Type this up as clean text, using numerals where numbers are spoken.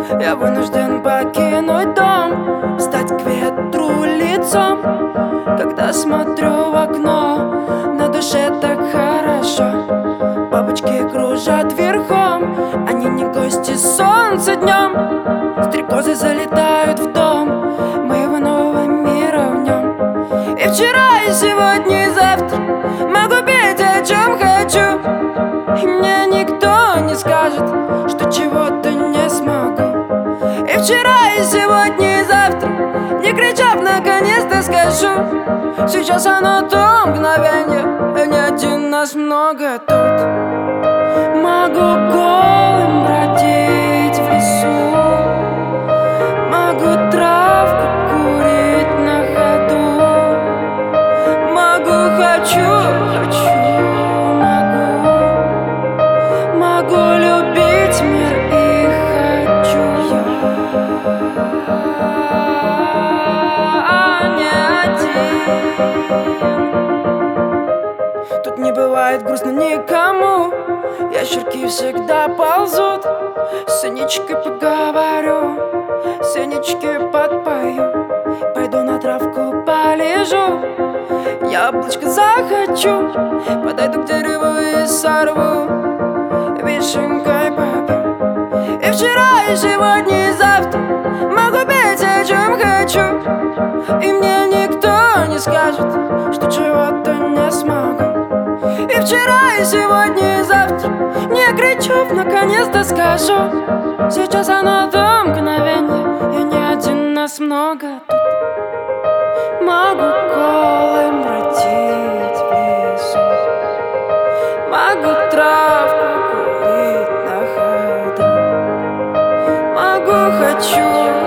Я вынужден покинуть дом, стать к ветру лицом. Когда смотрю в окно, на душе так хорошо. Бабочки кружат верхом, они не гости солнца днем. Стрекозы залетают в дом моего нового мира в нем. И вчера, и сегодня, и завтра могу петь о чем хочу. И мне никто не скажет, что чего-то не смогу. И вчера, и сегодня, и завтра, не кричав, наконец-то скажу: сейчас оно то мгновенье, не один, нас много тут. Могу голым бродить в лесу, могу травку курить на ходу, могу, хочу, могу любить мир и хочу. Я не один. Тут не бывает грустно никому, ящерки всегда ползут. С Синичкой поговорю, Синичке подпою, пойду на травку полежу, яблочко захочу, подойду к дереву и сорву, вишенкой попью. И вчера, и сегодня, и завтра могу петь о чем хочу. И мне никто не скажет, что чего-то не смогу. И вчера, и сегодня, и завтра не кричу, наконец-то скажу: сейчас оно то мгновенье, я не один, нас много тут. Могу голым бродить в лесу, могу травку курить на ходу, могу, хочу.